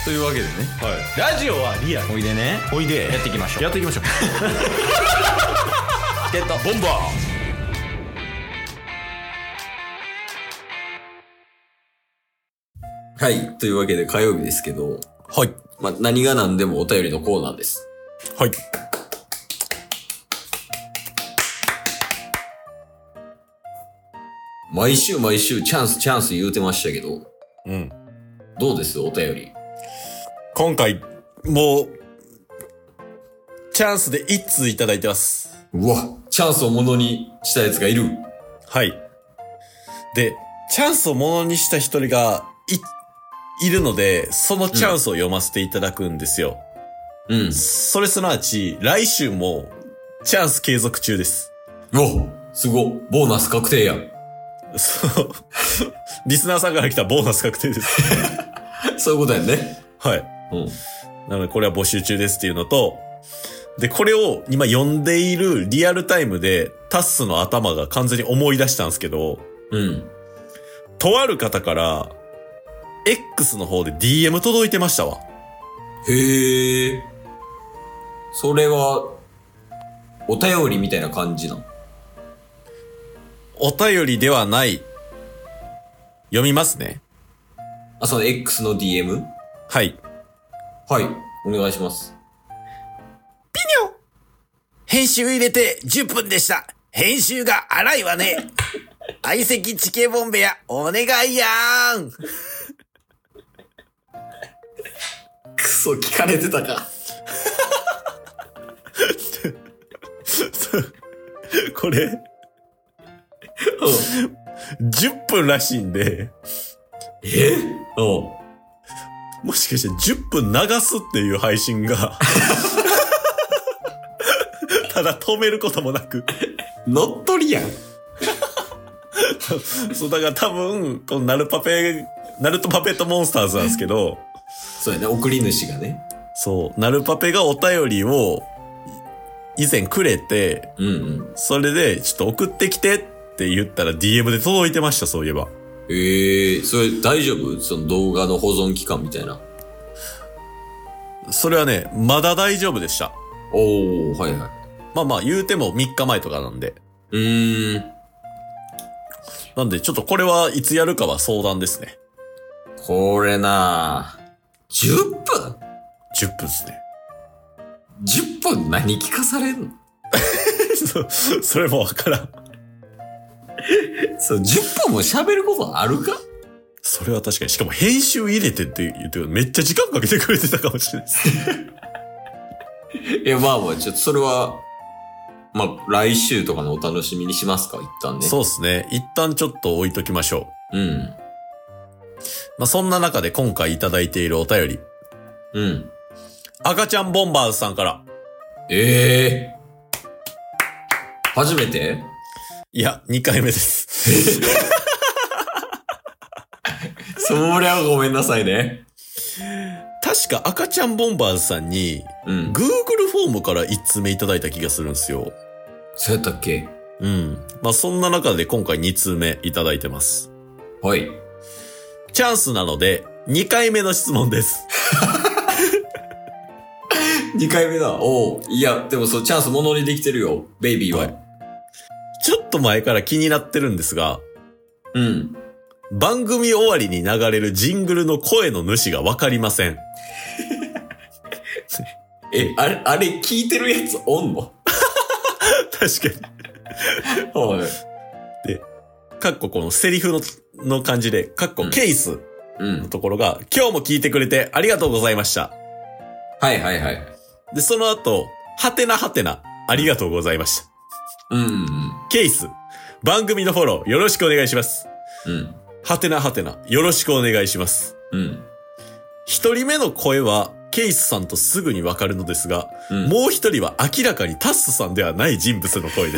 というわけでね、 はい、ラジオはリアル。 おいでね、 おいでやっていきましょう。 やっていきましょうゲットボンバー。はい、というわけで火曜日ですけど、 はい何が何でもお便りのコーナーです。 はい。 毎週チャンス言うてましたけど、 うん。 どうですお便り。 今回もうチャンスで1通いただいてます。 うわ、チャンスをものにしたやつがいる。 はい。で、チャンスをものにした一人がいるので、そのチャンスを読ませていただくんですよ。 うん。 それすなわち、来週もチャンス継続中です。 うわ、すご。ボーナス確定やん。 そう。リスナーさんから来たボーナス確定です。 そういうことやんね。 はい。 うん。 なのでこれは募集中ですっていうのと、で、これを今読んでいるリアルタイムでタッスの頭が完全に思い出したんですけど、 うん。 とある方から X の方で DM 届いてましたわ。 へえ。それは、お便りみたいな感じなの？ お便りではない。読みますね。 あ、その X の DM？ はい。 はい。お願いします。 ピニョ編集入れて10分でした。編集が荒いわね。相席チケボンベやお願いやーん。 くそ、聞かれてたか。 これ、10分らしいんで。もしかして10分流すっていう配信が、ただ止めることもなく。 乗っ取りやん。 そう、だから多分、このナルトパペットモンスターズなんですけど、 そうやね、送り主がね。 そう、ナルパペがお便りを以前くれて、 うんうん。 それでちょっと送ってきてって言ったら DM で届いてました、そういえば。 それ大丈夫？その動画の保存期間みたいな。 それはね、まだ大丈夫でした。 おー、はいはい。 まあまあ言うても3日前とかなんで。なんでちょっとこれはいつやるかは相談ですね。 これなぁ。10分 ?10 分ですね。 10分何聞かされんの？ それもわからん。 そう、10分も喋ることあるか？ それは確かに。しかも編集入れてって言ってめっちゃ時間かけてくれてたかもしれないです。 いや、まあまあ、ちょっとそれは、まあ、来週とかのお楽しみにしますか、一旦ね。 そうですね。一旦ちょっと置いときましょう。うん。 まあ、そんな中で今回いただいているお便り。 うん。 赤ちゃんボンバーズさんから。 初めて？ いや、2回目です。 そりゃごめんなさいね。 確か赤ちゃんボンバーズさんに、Google フォームから1通目いただいた気がするんですよ。 そうやったっけ？ うん。まあ、そんな中で今回2通目いただいてます。 はい。 チャンスなので、2回目の質問です。 2回目だ。おう。いや、でもそう、チャンスものにできてるよ。ベイビーは。 ちょっと前から気になってるんですが、 うん。 番組終わりに流れるジングルの声の主がわかりません。 あれ聞いてるやつおんの？ 確かに。 はい。 で、かっここのセリフの感じで、かっこケースのところが、今日も聞いてくれてありがとうございました。 はいはいはい。 で、その後、はてなはてな、ありがとうございました。ケース、番組のフォローよろしくお願いします。はてなはてな、よろしくお願いします。一人目の声は、ケイスさんとすぐにわかるのですが、もう一人は明らかにタッスさんではない人物の声です。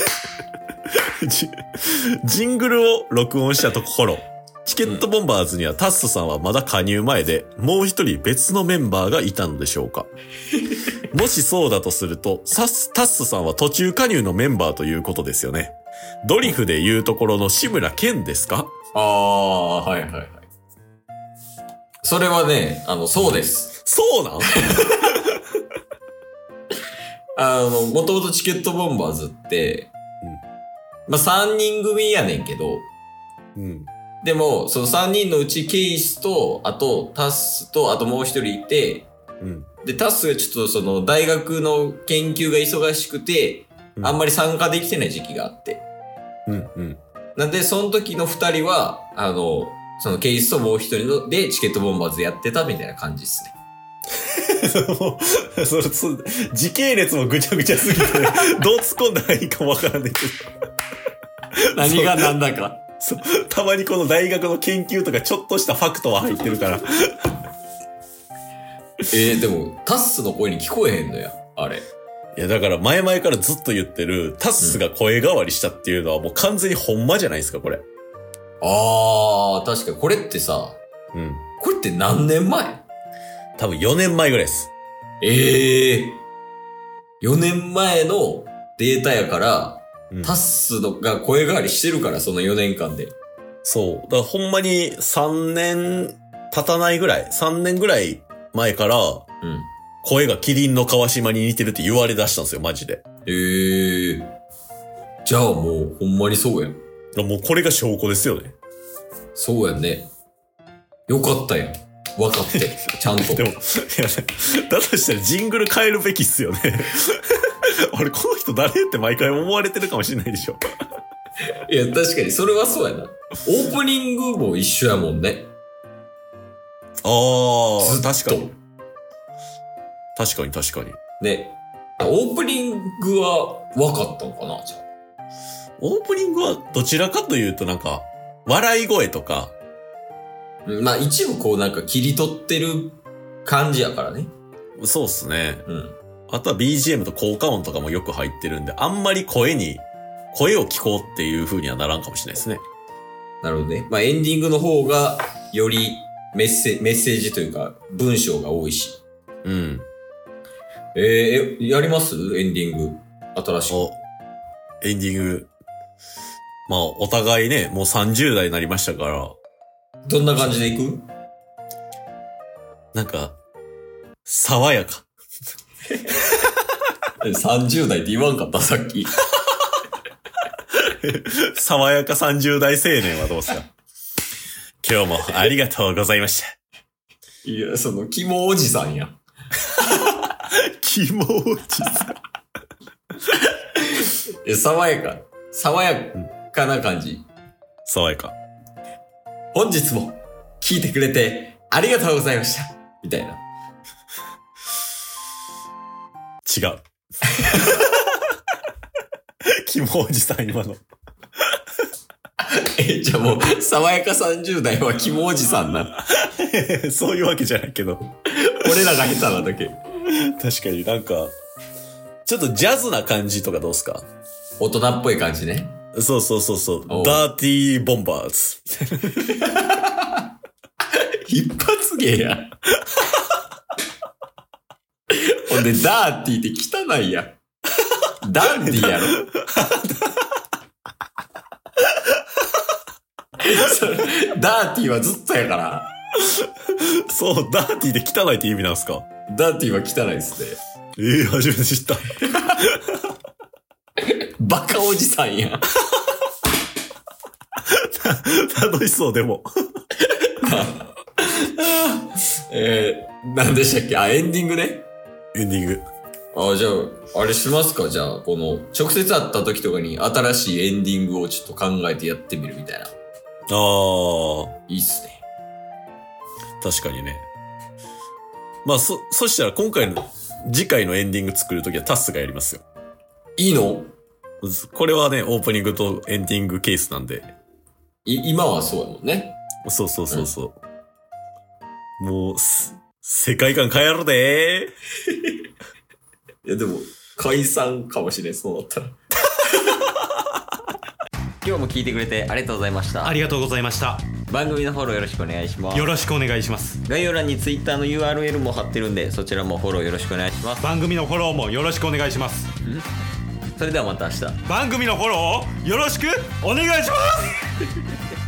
ジングルを録音したところ、チケットボンバーズにはタッスさんはまだ加入前で、もう一人別のメンバーがいたのでしょうか。もしそうだとすると、タッスさんは途中加入のメンバーということですよね。ドリフで言うところの志村けんですか？ はいはいはい。 それはね、そうです。 そうなんもともとチケットボンバーズって、まあ、3人組やねんけど、でも、その3人のうちケイスと、あとタッスと、あともう一人いて、で、タッスがちょっとその大学の研究が忙しくて、あんまり参加できてない時期があって。なんで、その時の2人は、そのケイスともう一人のでチケットボンバーズやってたみたいな感じですね。 時系列もぐちゃぐちゃすぎて、どう突っ込んだらいいかもわからないけど。 何が何だか。 そう。たまにこの大学の研究とかちょっとしたファクトは入ってるから。 でも、タッスの声に聞こえへんのや、あれ。 いや、だから前々からずっと言ってる、タッスが声変わりしたっていうのはもう完全にほんまじゃないですか、これ。 確かに。これってさ、これって何年前？ 多分4年前ぐらいです。 4年前のデータやから、タッスが声変わりしてるから、その4年間で。 そう。だからほんまに3年経たないぐらい、3年ぐらい前から、声がキリンの川島に似てるって言われ出したんですよ、マジで。 じゃあもうほんまにそうやん。 もうこれが証拠ですよね。 そうやんね。よかったやん。分かって、ちゃんと。 でも、いや、だとしたらジングル変えるべきっすよね。俺、この人誰って毎回思われてるかもしれないでしょ。 いや、確かに、それはそうやな。オープニングも一緒やもんね。 確かに。確かに、確かに。 ね。オープニングは分かったのかな、じゃあ。 オープニングはどちらかというとなんか、笑い声とか。 まあ一部こうなんか切り取ってる感じやからね。 そうっすね。あとは BGM と効果音とかもよく入ってるんで、あんまり声を聞こうっていう風にはならんかもしれないですね。 なるほどね。まあエンディングの方がよりメッセージというか文章が多いし。やりますエンディング。新しい。 エンディング。まあお互いね、もう30代になりましたから。 どんな感じでいく？ なんか、爽やか。 30代って言わんかったさっき。 爽やか30代青年はどうですか？今日もありがとうございました。 いや、その、キモおじさんや。 キモおじさん。 爽やかな感じ。 爽やか。 本日も聞いてくれてありがとうございました。みたいな。 違う。キモおじさん今の。 じゃあもう、爽やか30代はキモおじさんな。 そういうわけじゃないけど。 俺らが下手なだけ。 確かになんか、ちょっとジャズな感じとかどうすか？ 大人っぽい感じね。 そう。ダーティーボンバーズ。 一発芸や。ほんで、ダーティーって汚いや。ダンディやろ。ダーティーはずっとやから。 そう、ダーティーで汚いって意味なんすか？ ダーティーは汚いですね。 初めて知った。 バカおじさんや。 楽しそう、でも。 何でしたっけ？エンディングね。 エンディング。 じゃあ、あれしますか？じゃあ、この、直接会った時とかに新しいエンディングをちょっと考えてやってみるみたいな。いいっすね。 確かにね。まあ、そしたら今回の、次回のエンディング作るときはタスがやりますよ。 いいの？ これはね、オープニングとエンディングケースなんで。 今はそうやもんね。 そう。もう、世界観変えるでー。いやでも、解散かもしれん、そうだったら。今日も聞いてくれてありがとうございました。 ありがとうございました。 番組のフォローよろしくお願いします。 よろしくお願いします。 概要欄に Twitter の URL も貼ってるんで、そちらもフォローよろしくお願いします。 番組のフォローもよろしくお願いします。 それではまた明日。 番組のフォローをよろしくお願いします。